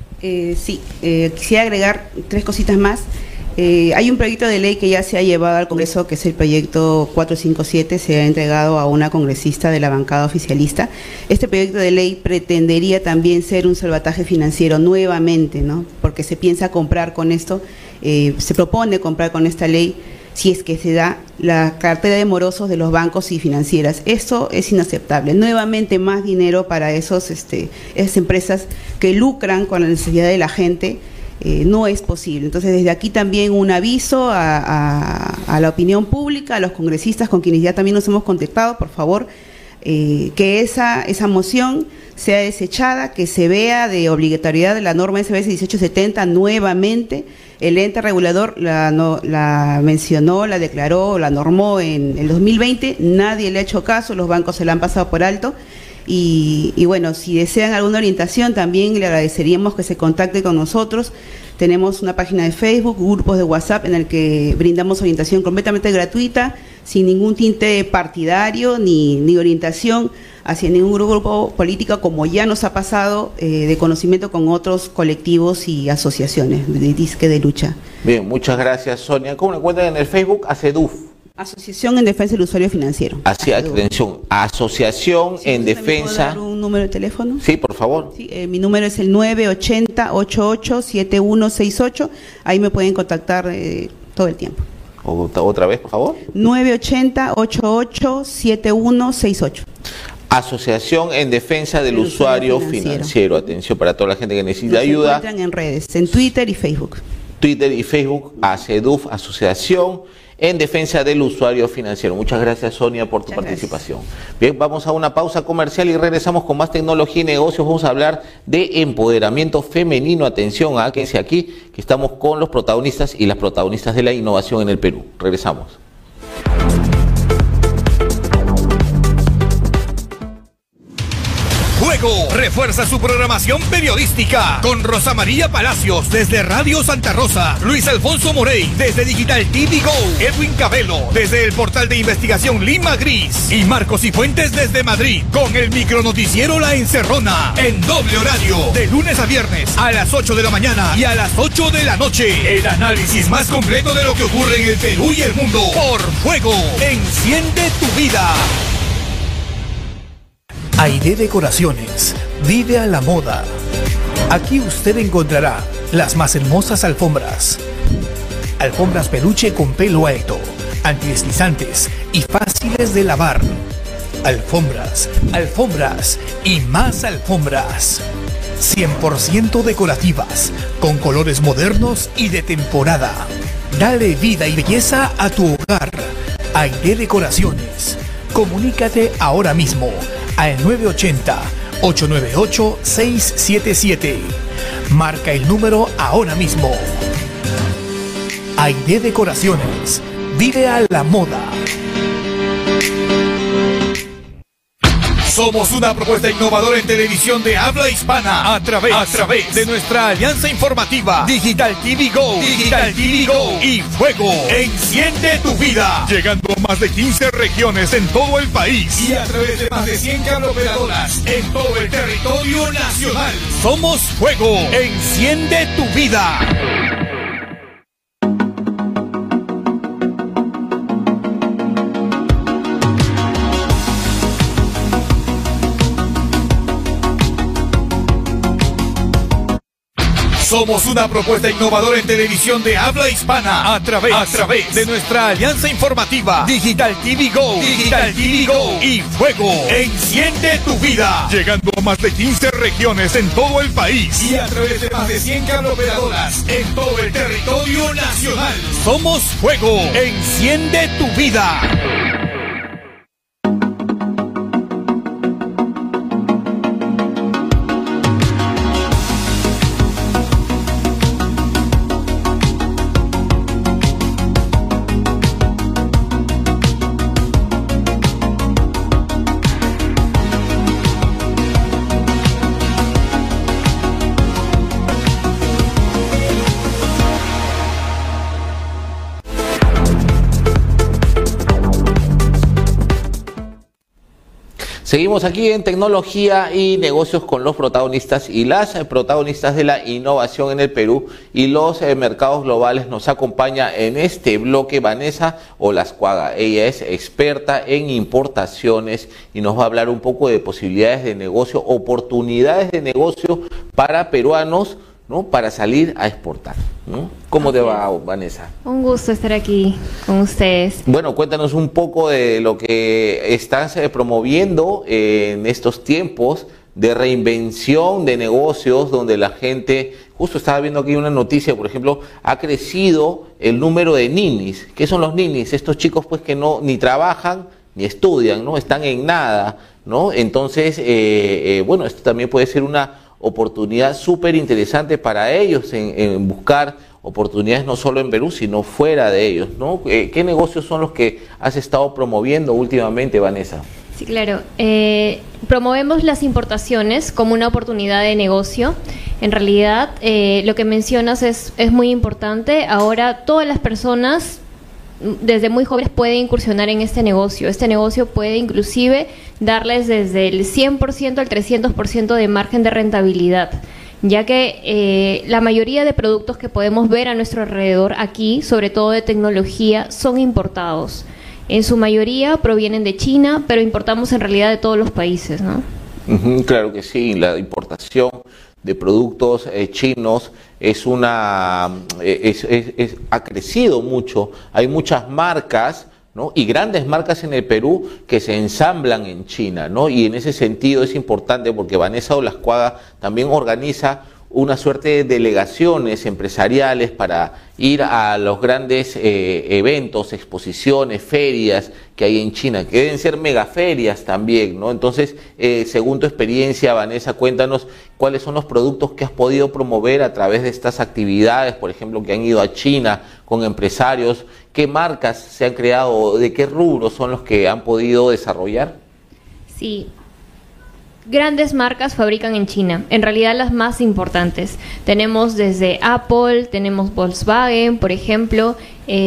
Quisiera agregar 3 cositas más. Hay un proyecto de ley que ya se ha llevado al Congreso, que es el proyecto 457, se ha entregado a una congresista de la bancada oficialista. Este proyecto de ley pretendería también ser un salvataje financiero nuevamente, ¿no? Porque se piensa comprar con esto, se propone comprar con esta ley, si es que se da, la cartera de morosos de los bancos y financieras. Esto es inaceptable. Nuevamente más dinero para esas empresas que lucran con la necesidad de la gente, no es posible. Entonces, desde aquí también un aviso a la opinión pública, a los congresistas con quienes ya también nos hemos contactado, por favor, que esa moción sea desechada, que se vea de obligatoriedad de la norma SBS 1870 nuevamente. El ente regulador la mencionó, la declaró, la normó en el 2020, nadie le ha hecho caso, los bancos se la han pasado por alto. Y bueno, si desean alguna orientación, también le agradeceríamos que se contacte con nosotros. Tenemos una página de Facebook, grupos de WhatsApp en el que brindamos orientación completamente gratuita, sin ningún tinte partidario ni orientación hacia ningún grupo político, como ya nos ha pasado de conocimiento con otros colectivos y asociaciones de disque de lucha. Bien, muchas gracias, Sonia. ¿Cómo la encuentran en el Facebook? ACEDUF. Asociación en Defensa del Usuario Financiero. Así, atención, Asociación en Defensa. ¿Puedo dar un número de teléfono? Sí, por favor. Sí, mi número es el 980-887168. Ahí me pueden contactar todo el tiempo. Otra vez, por favor. 980-887168. Asociación en Defensa del Usuario Financiero. Atención para toda la gente que necesita ayuda. Se encuentran en redes, en Twitter y Facebook. Twitter y Facebook, ACEDUF, Asociación en Defensa del Usuario Financiero. Muchas gracias, Sonia, por tu participación. Bien, vamos a una pausa comercial y regresamos con más tecnología y negocios. Vamos a hablar de empoderamiento femenino. Atención, quédense aquí, que estamos con los protagonistas y las protagonistas de la innovación en el Perú. Regresamos. Fuego refuerza su programación periodística con Rosa María Palacios desde Radio Santa Rosa, Luis Alfonso Morey desde Digital TV Go, Edwin Cabello desde el portal de investigación Lima Gris y Marcos y Fuentes desde Madrid con el micronoticiero La Encerrona en doble horario de lunes a viernes a las 8 de la mañana y a las 8 de la noche. El análisis más completo de lo que ocurre en el Perú y el mundo por Fuego. Enciende tu vida. Aide Decoraciones, vive a la moda. Aquí usted encontrará las más hermosas alfombras. Alfombras peluche con pelo alto, antideslizantes y fáciles de lavar. Alfombras, alfombras y más alfombras. 100% decorativas, con colores modernos y de temporada. Dale vida y belleza a tu hogar. Aide Decoraciones. Comunícate ahora mismo al 980-898-677. Marca el número ahora mismo. Aide Decoraciones. Vive a la moda. Somos una propuesta innovadora en televisión de habla hispana a través de nuestra alianza informativa Digital TV Go, Digital TV Go y Fuego. Enciende tu vida. Llegando a más de 15 regiones en todo el país y a través de más de 100 cableoperadoras en todo el territorio nacional. Somos Fuego. Enciende tu vida. Somos una propuesta innovadora en televisión de habla hispana a través de nuestra alianza informativa Digital TV Go, Digital TV Go y Fuego. Enciende tu vida. Llegando a más de 15 regiones en todo el país y a través de más de 100 cableoperadoras en todo el territorio nacional. Somos Fuego. Enciende tu vida. Seguimos aquí en tecnología y negocios con los protagonistas y las protagonistas de la innovación en el Perú y los mercados globales. Nos acompaña en este bloque Vanessa Olascuaga. Ella es experta en importaciones y nos va a hablar un poco de posibilidades de negocio, oportunidades de negocio para peruanos, ¿no?, para salir a exportar, ¿no? ¿Cómo te va, Vanessa? Un gusto estar aquí con ustedes. Bueno, cuéntanos un poco de lo que estás promoviendo en estos tiempos de reinvención de negocios, donde la gente, justo estaba viendo aquí una noticia, por ejemplo, ha crecido el número de ninis. ¿Qué son los ninis? Estos chicos pues que no ni trabajan ni estudian, ¿no? Están en nada, ¿no? Entonces, bueno, esto también puede ser una oportunidad súper interesante para ellos en buscar oportunidades no solo en Perú, sino fuera de ellos, ¿no? ¿Qué negocios son los que has estado promoviendo últimamente, Vanessa? Sí, claro. Promovemos las importaciones como una oportunidad de negocio. En realidad, lo que mencionas es muy importante. Ahora todas las personas, desde muy jóvenes, pueden incursionar en este negocio. Este negocio puede inclusive darles desde el 100% al 300% de margen de rentabilidad, ya que la mayoría de productos que podemos ver a nuestro alrededor aquí, sobre todo de tecnología, son importados. En su mayoría provienen de China, pero importamos en realidad de todos los países, ¿no? Claro que sí, la importación de productos chinos ha crecido mucho. Hay muchas marcas, ¿no? Y grandes marcas en el Perú que se ensamblan en China, ¿no? Y en ese sentido es importante porque Vanessa Olascuaga también organiza una suerte de delegaciones empresariales para ir a los grandes eventos, exposiciones, ferias que hay en China, que deben ser megaferias también, ¿no? Entonces, según tu experiencia, Vanessa, cuéntanos cuáles son los productos que has podido promover a través de estas actividades, por ejemplo, que han ido a China con empresarios, qué marcas se han creado, de qué rubros son los que han podido desarrollar. Sí. Grandes marcas fabrican en China, en realidad las más importantes. Tenemos desde Apple, tenemos Volkswagen, por ejemplo,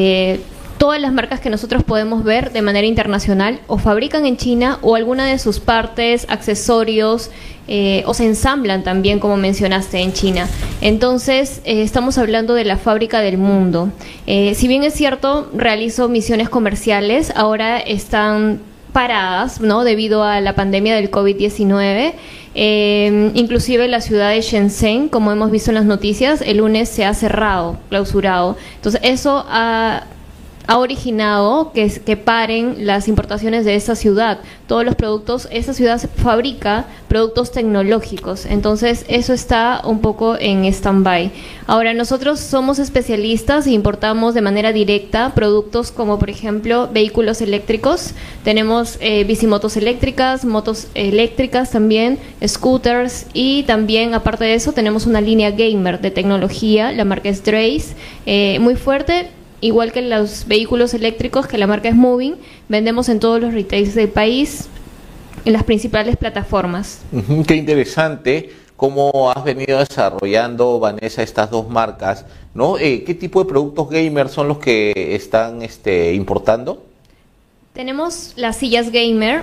todas las marcas que nosotros podemos ver de manera internacional o fabrican en China o alguna de sus partes, accesorios, o se ensamblan también, como mencionaste, en China. Entonces, estamos hablando de la fábrica del mundo. Si bien es cierto, realizo misiones comerciales, ahora están paradas, ¿no? Debido a la pandemia del COVID-19. Inclusive la ciudad de Shenzhen, como hemos visto en las noticias, el lunes se ha cerrado, clausurado. Entonces eso ha originado que paren las importaciones de esa ciudad. Todos los productos, esa ciudad fabrica productos tecnológicos, entonces eso está un poco en stand-by. Ahora, nosotros somos especialistas e importamos de manera directa productos como, por ejemplo, vehículos eléctricos. Tenemos bicimotos eléctricas, motos eléctricas también, scooters, y también, aparte de eso, tenemos una línea gamer de tecnología, la marca es Drace, muy fuerte. Igual que los vehículos eléctricos, que la marca es Moving, vendemos en todos los retails del país, en las principales plataformas. Qué interesante cómo has venido desarrollando, Vanessa, estas dos marcas, ¿no? ¿Qué tipo de productos gamer son los que están importando? Tenemos las sillas gamer,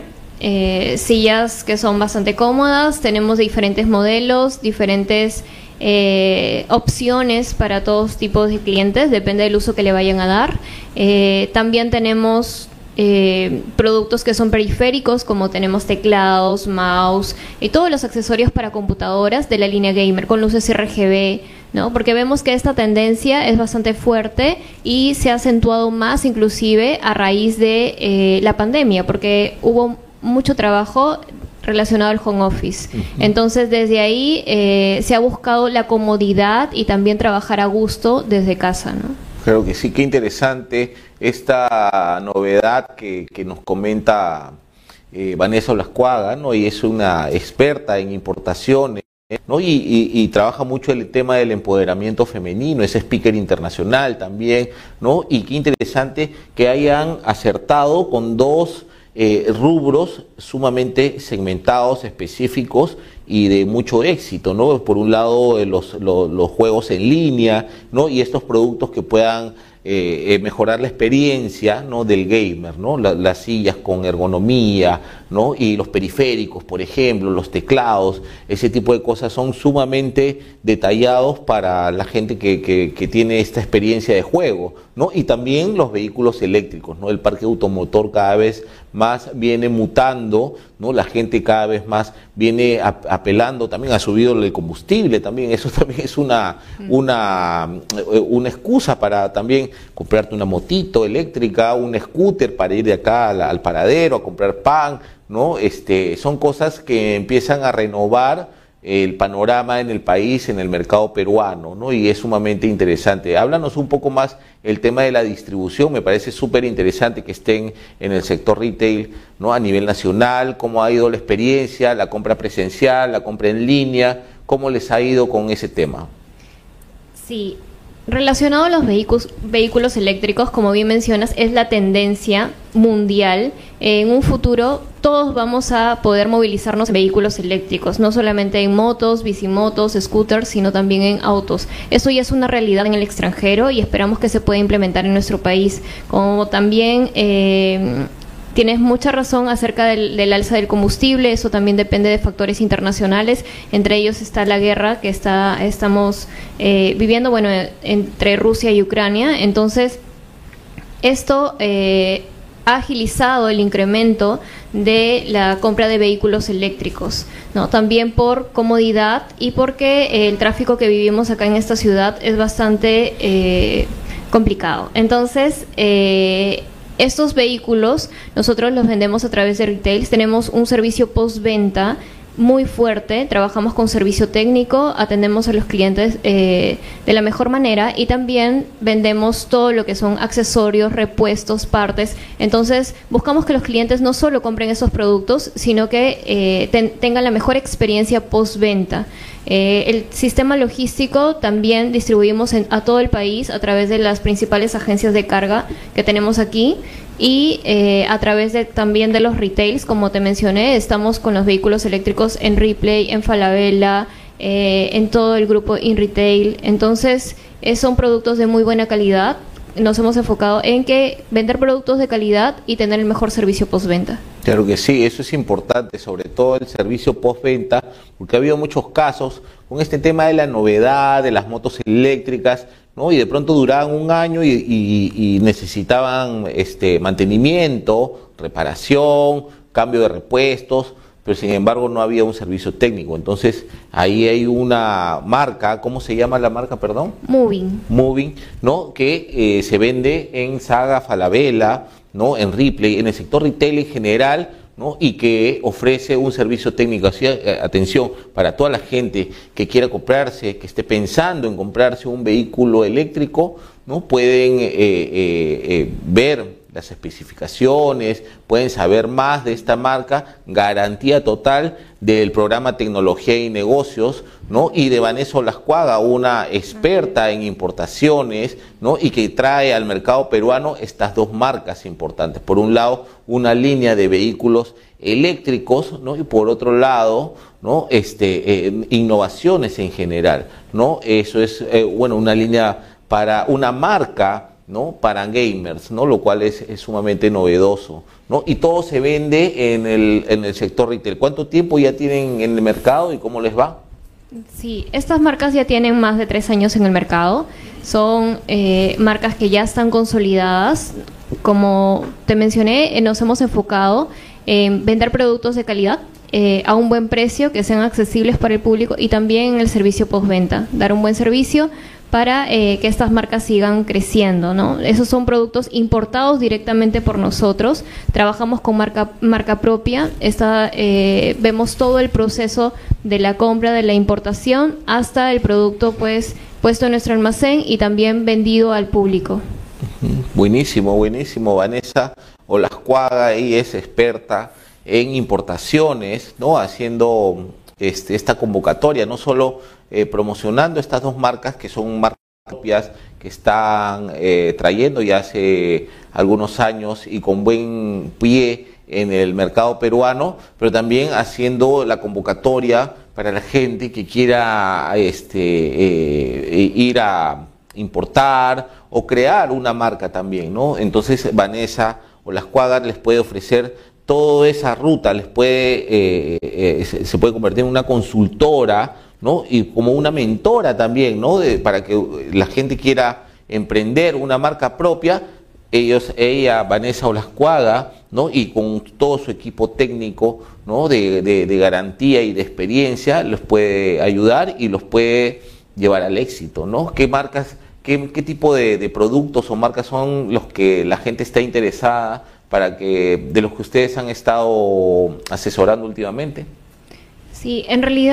sillas que son bastante cómodas, tenemos diferentes modelos, diferentes opciones para todos tipos de clientes, depende del uso que le vayan a dar. También tenemos productos que son periféricos, como tenemos teclados, mouse y todos los accesorios para computadoras de la línea gamer con luces RGB, ¿no? Porque vemos que esta tendencia es bastante fuerte y se ha acentuado más inclusive a raíz de la pandemia, porque hubo mucho trabajo relacionado al home office. Entonces, desde ahí se ha buscado la comodidad y también trabajar a gusto desde casa, ¿no? Creo que sí, qué interesante esta novedad que nos comenta Vanessa Olascuaga, ¿no? Y es una experta en importaciones, ¿no? Y trabaja mucho el tema del empoderamiento femenino, es speaker internacional también, ¿no? Y qué interesante que hayan acertado con dos rubros sumamente segmentados, específicos y de mucho éxito, ¿no? Por un lado, los juegos en línea, ¿no? Y estos productos que puedan mejorar la experiencia, ¿no? Del gamer, ¿no? Las sillas con ergonomía, ¿no? Y los periféricos, por ejemplo, los teclados, ese tipo de cosas son sumamente detallados para la gente que tiene esta experiencia de juego, ¿no? Y también los vehículos eléctricos, ¿no? El parque automotor cada vez más viene mutando, ¿no? La gente cada vez más viene apelando, también ha subido el combustible, también eso también es una excusa para también comprarte una motito eléctrica, un scooter para ir de acá al paradero a comprar pan, ¿no? Son cosas que empiezan a renovar el panorama en el país, en el mercado peruano, ¿no? Y es sumamente interesante. Háblanos un poco más el tema de la distribución. Me parece súper interesante que estén en el sector retail, ¿no? A nivel nacional, cómo ha ido la experiencia, la compra presencial, la compra en línea, cómo les ha ido con ese tema. Sí, relacionado a los vehículos eléctricos, como bien mencionas, es la tendencia mundial. En un futuro todos vamos a poder movilizarnos en vehículos eléctricos, no solamente en motos, bicimotos, scooters, sino también en autos. Eso ya es una realidad en el extranjero y esperamos que se pueda implementar en nuestro país. Como también tienes mucha razón acerca del alza del combustible, eso también depende de factores internacionales, entre ellos está la guerra que estamos viviendo, bueno, entre Rusia y Ucrania. Entonces, esto ha agilizado el incremento de la compra de vehículos eléctricos, ¿no? También por comodidad y porque el tráfico que vivimos acá en esta ciudad es bastante complicado. Entonces, estos vehículos nosotros los vendemos a través de retails, tenemos un servicio postventa muy fuerte, trabajamos con servicio técnico, atendemos a los clientes de la mejor manera y también vendemos todo lo que son accesorios, repuestos, partes. Entonces buscamos que los clientes no solo compren esos productos, sino que tengan la mejor experiencia postventa. El sistema logístico también distribuimos a todo el país a través de las principales agencias de carga que tenemos aquí y a través también de los retails, como te mencioné, estamos con los vehículos eléctricos en Ripley, en Falabella, en todo el grupo InRetail. Entonces, son productos de muy buena calidad. Nos hemos enfocado en que vender productos de calidad y tener el mejor servicio postventa. Claro que sí, eso es importante, sobre todo el servicio postventa, porque ha habido muchos casos con este tema de la novedad, de las motos eléctricas, ¿no? Y de pronto duraban un año y necesitaban mantenimiento, reparación, cambio de repuestos, pero sin embargo no había un servicio técnico. Entonces ahí hay una marca, ¿cómo se llama la marca, perdón? Moving, ¿no? Que se vende en Saga, Falabella, ¿no? En Ripley, en el sector retail en general, ¿no? Y que ofrece un servicio técnico. Así, atención, para toda la gente que quiera comprarse, que esté pensando en comprarse un vehículo eléctrico, ¿no? Pueden ver las especificaciones, pueden saber más de esta marca, garantía total del programa Tecnología y Negocios, ¿no? Y de Vanessa Olascuaga, una experta en importaciones, ¿no? Y que trae al mercado peruano estas dos marcas importantes. Por un lado, una línea de vehículos eléctricos, ¿no? Y por otro lado, ¿no? Innovaciones en general, ¿no? Eso es, una línea para una marca, ¿no? Para gamers, ¿no? Lo cual es sumamente novedoso, ¿no? Y todo se vende en el sector retail. ¿Cuánto tiempo ya tienen en el mercado y cómo les va? Sí, estas marcas ya tienen más de 3 años en el mercado. Son marcas que ya están consolidadas. Como te mencioné, nos hemos enfocado en vender productos de calidad a un buen precio, que sean accesibles para el público, y también en el servicio postventa, dar un buen servicio para que estas marcas sigan creciendo, ¿no? Esos son productos importados directamente por nosotros. Trabajamos con marca propia. Vemos todo el proceso de la compra, de la importación, hasta el producto pues puesto en nuestro almacén y también vendido al público. Buenísimo, buenísimo. Vanessa Olascuaga, ella es experta en importaciones, ¿no? Haciendo esta convocatoria, no solo promocionando estas dos marcas que son marcas propias que están trayendo ya hace algunos años y con buen pie en el mercado peruano, pero también haciendo la convocatoria para la gente que quiera ir a importar o crear una marca también, ¿no? Entonces Vanessa Olascuaga les puede ofrecer toda esa ruta, les puede se puede convertir en una consultora, ¿no? Y como una mentora también, ¿no? Para que la gente quiera emprender una marca propia. Ella, Vanessa Olascuaga, ¿no? Y con todo su equipo técnico, ¿no? de garantía y de experiencia, los puede ayudar y los puede llevar al éxito, ¿no? ¿Qué marcas, qué tipo de productos o marcas son los que la gente está interesada de los que ustedes han estado asesorando últimamente? Sí, en realidad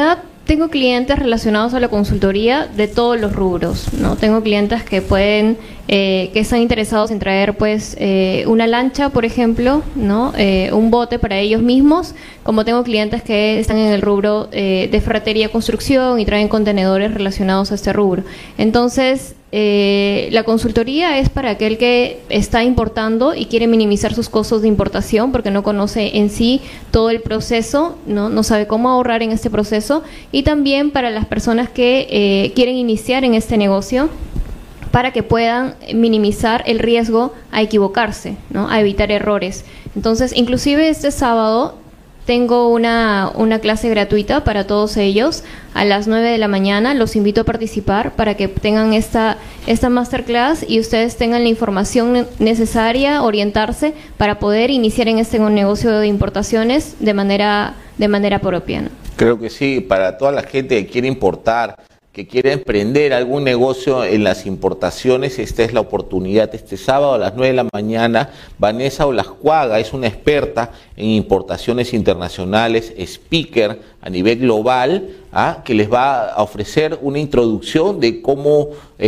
tengo clientes relacionados a la consultoría de todos los rubros, ¿no? Tengo clientes que pueden, que están interesados en traer, pues, una lancha, por ejemplo, ¿no? Un bote para ellos mismos, como tengo clientes que están en el rubro de ferretería, construcción y traen contenedores relacionados a este rubro. Entonces, la consultoría es para aquel que está importando y quiere minimizar sus costos de importación porque no conoce en sí todo el proceso, no sabe cómo ahorrar en este proceso, y también para las personas que quieren iniciar en este negocio para que puedan minimizar el riesgo a equivocarse, ¿no? A evitar errores. Entonces, inclusive este sábado tengo una clase gratuita para todos ellos a las 9 de la mañana. Los invito a participar para que tengan esta masterclass y ustedes tengan la información necesaria, orientarse para poder iniciar en este negocio de importaciones de manera propia, ¿no? Creo que sí, para toda la gente que quiere importar, que quiere emprender algún negocio en las importaciones, esta es la oportunidad. Este sábado a las 9 de la mañana, Vanessa Olascuaga es una experta en importaciones internacionales, speaker a nivel global, que les va a ofrecer una introducción de cómo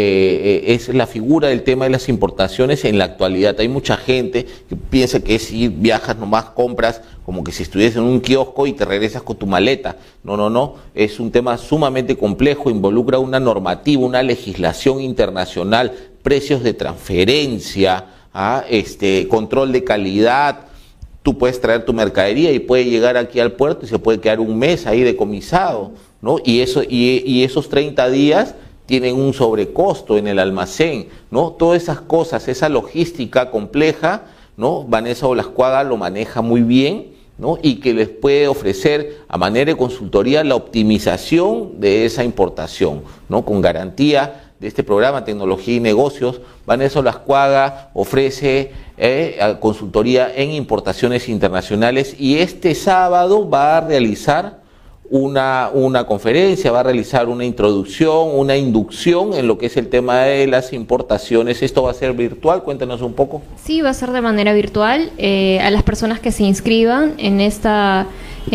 es la figura del tema de las importaciones en la actualidad. Hay mucha gente que piensa que si viajas nomás compras como que si estuvieses en un kiosco y te regresas con tu maleta. No, es un tema sumamente complejo, involucra una normativa, una legislación internacional, precios de transferencia, control de calidad. Tú puedes traer tu mercadería y puede llegar aquí al puerto y se puede quedar un mes ahí decomisado, ¿no? Y esos 30 días tienen un sobrecosto en el almacén, ¿no? Todas esas cosas, esa logística compleja, ¿no? Vanessa Olascuaga lo maneja muy bien, ¿no? Y que les puede ofrecer a manera de consultoría la optimización de esa importación, ¿no? Con garantía de este programa Tecnología y Negocios. Vanessa Olascuaga ofrece consultoría en importaciones internacionales y este sábado va a realizar una conferencia, va a realizar una introducción, una inducción en lo que es el tema de las importaciones. ¿Esto va a ser virtual? Cuéntanos un poco. Sí, va a ser de manera virtual. A las personas que se inscriban en esta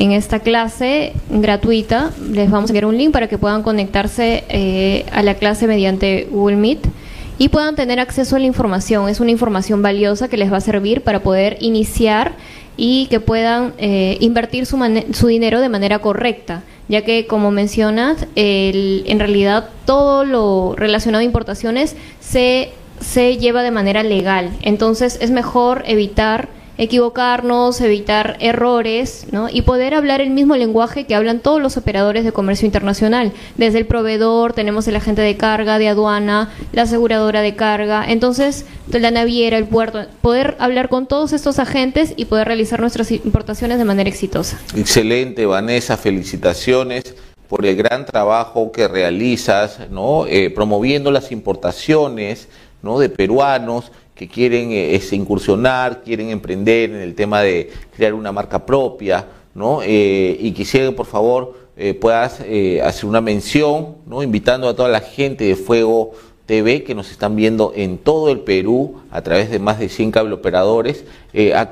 clase gratuita, les vamos a enviar un link para que puedan conectarse a la clase mediante Google Meet y puedan tener acceso a la información. Es una información valiosa que les va a servir para poder iniciar y que puedan invertir su dinero de manera correcta, ya que, como mencionas, en realidad todo lo relacionado a importaciones se lleva de manera legal. Entonces es mejor evitar equivocarnos, evitar errores, ¿no? Y poder hablar el mismo lenguaje que hablan todos los operadores de comercio internacional. Desde el proveedor, tenemos el agente de carga, de aduana, la aseguradora de carga, entonces la naviera, el puerto, poder hablar con todos estos agentes y poder realizar nuestras importaciones de manera exitosa. Excelente, Vanessa, felicitaciones por el gran trabajo que realizas, ¿no? Promoviendo las importaciones, ¿no? De peruanos que quieren incursionar, quieren emprender en el tema de crear una marca propia, ¿no? Y quisiera que por favor puedas hacer una mención, ¿no? Invitando a toda la gente de Fuego TV que nos están viendo en todo el Perú a través de más de 100 cableoperadores a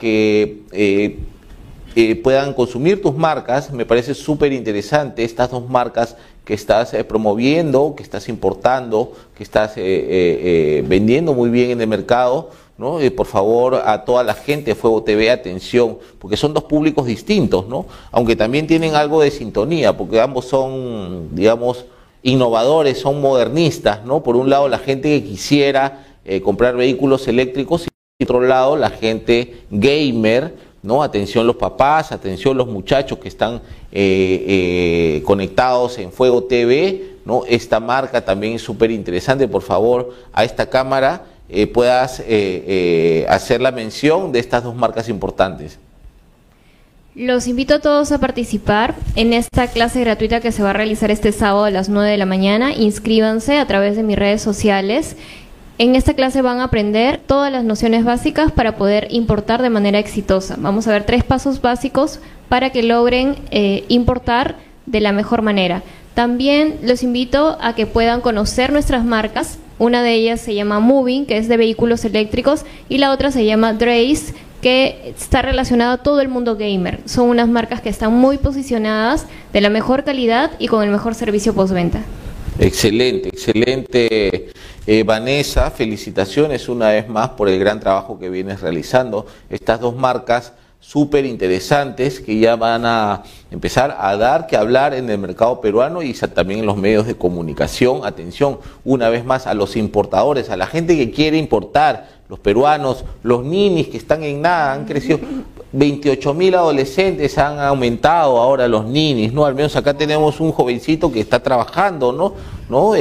que puedan consumir tus marcas. Me parece súper interesante estas dos marcas que estás promoviendo, que estás importando, que estás vendiendo muy bien en el mercado, ¿no? Por favor, a toda la gente de Fuego TV, atención, porque son dos públicos distintos, ¿no? Aunque también tienen algo de sintonía, porque ambos son, digamos, innovadores, son modernistas, ¿no? Por un lado, la gente que quisiera comprar vehículos eléctricos y por otro lado, la gente gamer, ¿no? Atención los papás, atención los muchachos que están conectados en Fuego TV, ¿no? Esta marca también es súper interesante. Por favor, a esta cámara puedas hacer la mención de estas dos marcas importantes. Los invito a todos a participar en esta clase gratuita que se va a realizar este sábado a las 9 de la mañana. Inscríbanse a través de mis redes sociales. En esta clase van a aprender todas las nociones básicas para poder importar de manera exitosa. Vamos a ver 3 pasos básicos para que logren importar de la mejor manera. También los invito a que puedan conocer nuestras marcas Una de ellas se llama Moving, que es de vehículos eléctricos, y la otra se llama Drace, que está relacionado a todo el mundo gamer. Son unas marcas que están muy posicionadas, de la mejor calidad y con el mejor servicio postventa. Excelente, excelente. Vanessa, felicitaciones una vez más por el gran trabajo que vienes realizando. Estas dos marcas súper interesantes que ya van a empezar a dar que hablar en el mercado peruano y también en los medios de comunicación. Atención, una vez más, a los importadores, a la gente que quiere importar, los peruanos, los ninis que están en nada, han crecido. 28.000 adolescentes han aumentado ahora los ninis, ¿no? Al menos acá tenemos un jovencito que está trabajando, ¿no?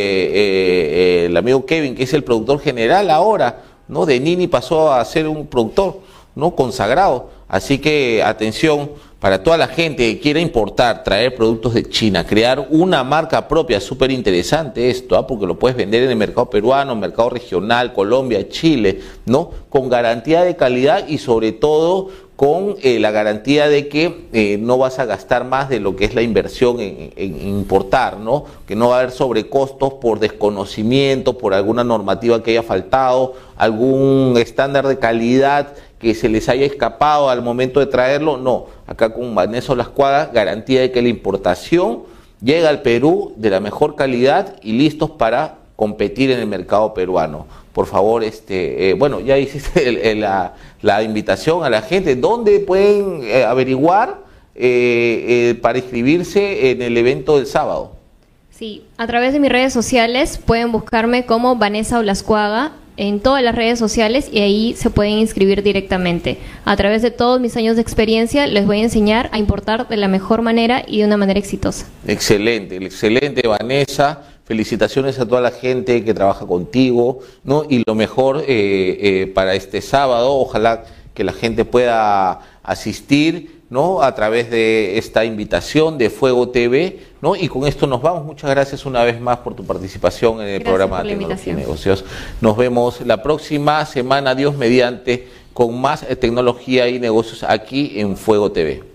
El amigo Kevin, que es el productor general ahora, ¿no? De nini pasó a ser un productor, ¿no? Consagrado. Así que atención para toda la gente que quiera importar, traer productos de China, crear una marca propia, súper interesante esto, porque lo puedes vender en el mercado peruano, mercado regional, Colombia, Chile, ¿no? Con garantía de calidad y sobre todo con la garantía de que no vas a gastar más de lo que es la inversión en importar, ¿no? Que no va a haber sobrecostos por desconocimiento, por alguna normativa que haya faltado, algún estándar de calidad que se les haya escapado al momento de traerlo. No, acá con Vanessa Olascuaga, garantía de que la importación llega al Perú de la mejor calidad y listos para competir en el mercado peruano. Por favor, bueno, ya hiciste la invitación a la gente. ¿Dónde pueden averiguar para inscribirse en el evento del sábado? Sí, a través de mis redes sociales pueden buscarme como Vanessa Olascuaga en todas las redes sociales y ahí se pueden inscribir directamente. A través de todos mis años de experiencia les voy a enseñar a importar de la mejor manera y de una manera exitosa. Excelente, excelente, Vanessa. Felicitaciones a toda la gente que trabaja contigo, ¿no? Y lo mejor para este sábado, ojalá que la gente pueda asistir, ¿no? A través de esta invitación de Fuego TV, ¿no? Y con esto nos vamos. Muchas gracias una vez más por tu participación en el programa de Tecnología y Negocios. Nos vemos la próxima semana, Dios mediante, con más tecnología y negocios aquí en Fuego TV.